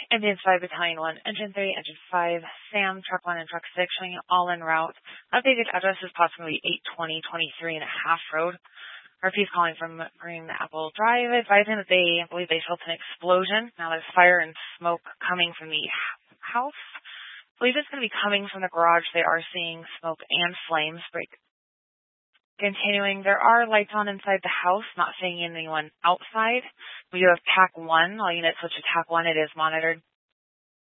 Indians 5, Battalion 1, Engine 3, Engine 5, Sam, Truck 1, and Truck 6 showing you all en route. Updated address is approximately 820-23 and a half road. RP is calling from Green Apple Drive, advising that they believe they felt an explosion. Now there's fire and smoke coming from the house. I believe it's going to be coming from the garage. They are seeing smoke and flames. Continuing, there are lights on inside the house, not seeing anyone outside. We do have TAC 1. All units switch to TAC 1. It is monitored.